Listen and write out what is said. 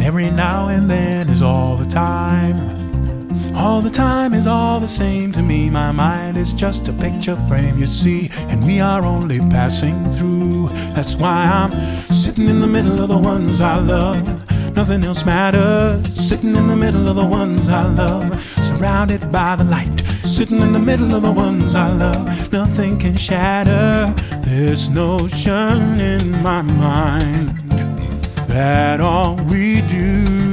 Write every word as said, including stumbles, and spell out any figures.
every now and then is all the time. All the time is all the same to me. My mind is just a picture frame, you see, and we are only passing through. That's why I'm sitting in the middle of the ones I love. Nothing else matters. Sitting in the middle of the ones I love, surrounded by the light. Sitting in the middle of the ones I love, nothing can shatter this notion in my mind that all we do